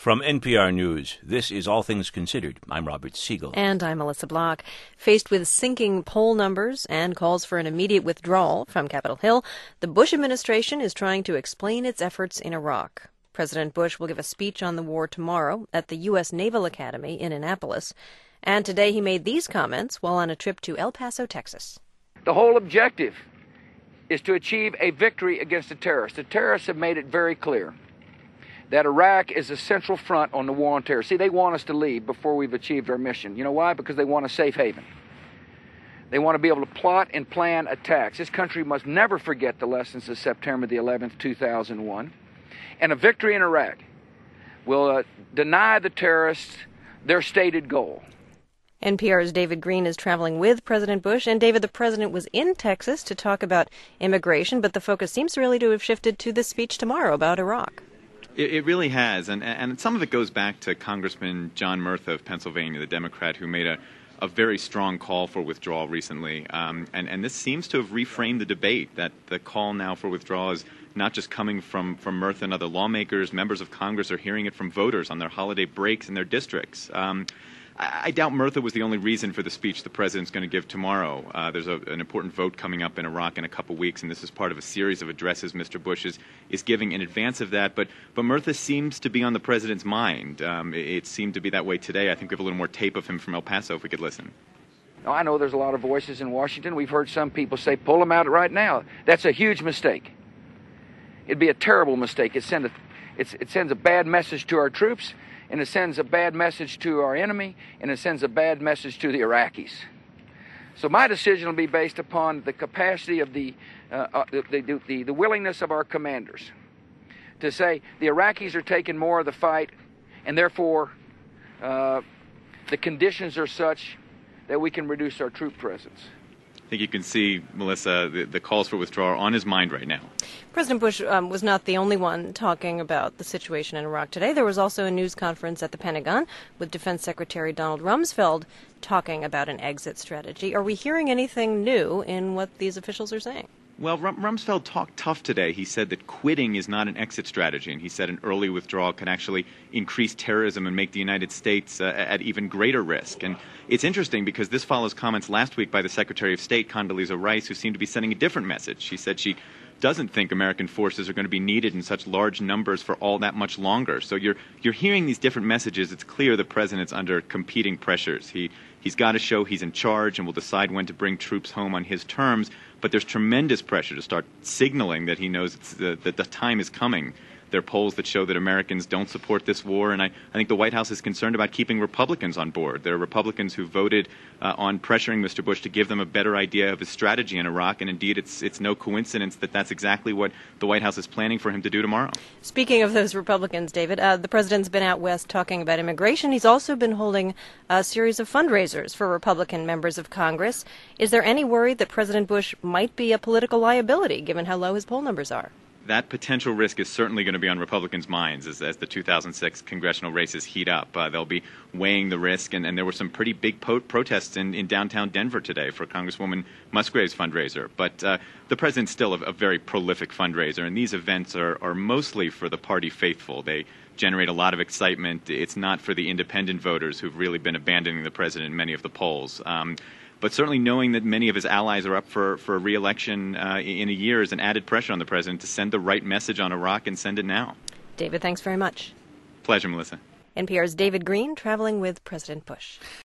From NPR News, this is All Things Considered. I'm Robert Siegel. And I'm Melissa Block. Faced with sinking poll numbers and calls for an immediate withdrawal from Capitol Hill, the Bush administration is trying to explain its efforts in Iraq. President Bush will give a speech on the war tomorrow at the U.S. Naval Academy in Annapolis. And today he made these comments while on a trip to El Paso, Texas. The whole objective is to achieve a victory against the terrorists. The terrorists have made it very clear that Iraq is a central front on the war on terror. See, they want us to leave before we've achieved our mission. You know why? Because they want a safe haven. They want to be able to plot and plan attacks. This country must never forget the lessons of September the 11th, 2001. And a victory in Iraq will deny the terrorists their stated goal. NPR's David Green is traveling with President Bush. And David, the president was in Texas to talk about immigration, but the focus seems really to have shifted to the speech tomorrow about Iraq. It really has, and some of it goes back to Congressman John Murtha of Pennsylvania, the Democrat, who made a very strong call for withdrawal recently. And this seems to have reframed the debate, that the call now for withdrawal is not just coming from Murtha and other lawmakers. Members of Congress are hearing it from voters on their holiday breaks in their districts. I doubt Murtha was the only reason for the speech the president's going to give tomorrow. There's an important vote coming up in Iraq in a couple weeks, and this is part of a series of addresses Mr. Bush is giving in advance of that. But Murtha seems to be on the president's mind. It seemed to be that way today. I think we have a little more tape of him from El Paso if we could listen. Now, I know there's a lot of voices in Washington. We've heard some people say, pull him out right now. That's a huge mistake. It'd be a terrible mistake. It sends a bad message to our troops, and it sends a bad message to our enemy, and it sends a bad message to the Iraqis. So my decision will be based upon the capacity of the willingness of our commanders to say the Iraqis are taking more of the fight, and therefore the conditions are such that we can reduce our troop presence. I think you can see, Melissa, the calls for withdrawal are on his mind right now. President Bush was not the only one talking about the situation in Iraq today. There was also a news conference at the Pentagon with Defense Secretary Donald Rumsfeld talking about an exit strategy. Are we hearing anything new in what these officials are saying? Well, Rumsfeld talked tough today. He said that quitting is not an exit strategy, and he said an early withdrawal can actually increase terrorism and make the United States at even greater risk. And it's interesting because this follows comments last week by the Secretary of State, Condoleezza Rice, who seemed to be sending a different message. She said she doesn't think American forces are going to be needed in such large numbers for all that much longer. So you're hearing these different messages. It's clear the president's under competing pressures. He's got to show he's in charge and will decide when to bring troops home on his terms. But there's tremendous pressure to start signaling that he knows that the time is coming. There are polls that show that Americans don't support this war, and I think the White House is concerned about keeping Republicans on board. There are Republicans who voted on pressuring Mr. Bush to give them a better idea of his strategy in Iraq, and indeed it's no coincidence that that's exactly what the White House is planning for him to do tomorrow. Speaking of those Republicans, David, the president's been out west talking about immigration. He's also been holding a series of fundraisers for Republican members of Congress. Is there any worry that President Bush might be a political liability, given how low his poll numbers are? That potential risk is certainly going to be on Republicans' minds as the 2006 congressional races heat up. They'll be weighing the risk, and there were some pretty big protests in downtown Denver today for Congresswoman Musgrave's fundraiser. But the president's still a very prolific fundraiser, and these events are mostly for the party faithful. They generate a lot of excitement. It's not for the independent voters who've really been abandoning the president in many of the polls. But certainly knowing that many of his allies are up for a re-election in a year is an added pressure on the president to send the right message on Iraq and send it now. David, thanks very much. Pleasure, Melissa. NPR's David Green traveling with President Bush.